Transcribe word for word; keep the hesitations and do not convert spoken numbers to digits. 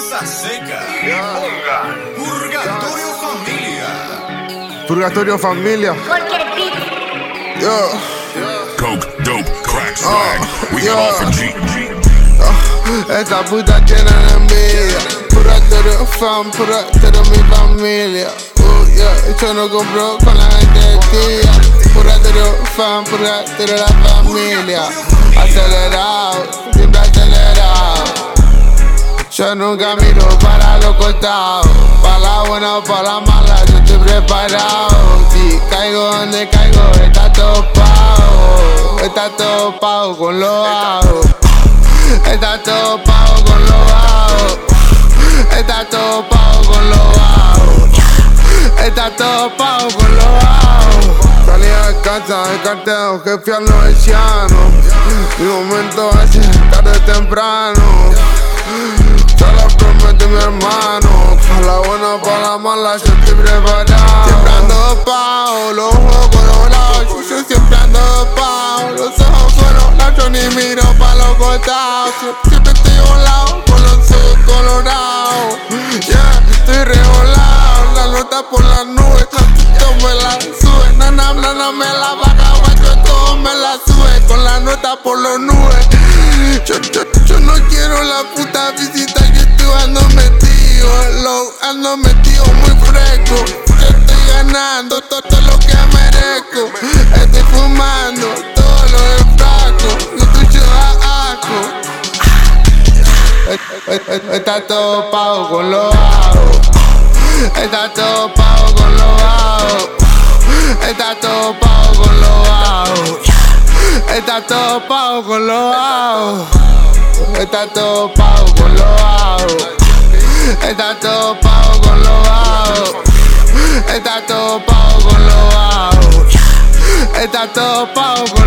Mesa Seca. Yeah. Purgatorio yeah. Familia. Purgatorio Familia. Yeah. Coke, dope, crack, swag. Uh, we yeah. got off a G. Uh, esta puta tiene envidia. Purgatorio fam, purgatorio mi familia. Uh, yeah. Yo no compro con la gente de tía. Purgatorio fam, purgatorio la familia. Acelerado, siempre acelerado. Yo nunca miro para los costados. Para la buena o para la mala, yo estoy preparado. Si caigo donde caigo, está topado. Está topado con lo hago. Está topado con lo hago. Está topado con lo hago. Está topado con lo hago. Salí a casa de carteo, que fui al noveciano. Mi momento es tarde o temprano. Se la promete mi hermano. Para la buena, para la mala, yo estoy preparado. Siempre ando pao, los ojos colorados. Yo siempre ando pao, los ojos colorados. Yo ni miro pa' los costados. Siempre estoy volado, con los ojos colorados. Yeah, estoy revolado. La nota por las nubes, yo me la sube. Nana, nana, me la baja, guacho, todo me la sube. Con la nota por las nubes. Yo, yo, yo no quiero la puta visita, yo estoy ando metido, lo ando metido muy fresco. Yo estoy ganando todo, todo lo que merezco. Estoy fumando todo lo de fraco, no estoy a asco. Está topado con lo hago. Está topado con lo hago. Está topado con lo hago. Está topado con lo hago. Está topado con lo hago. Está topado con lo hago. Está topado con lo hago. Está topado con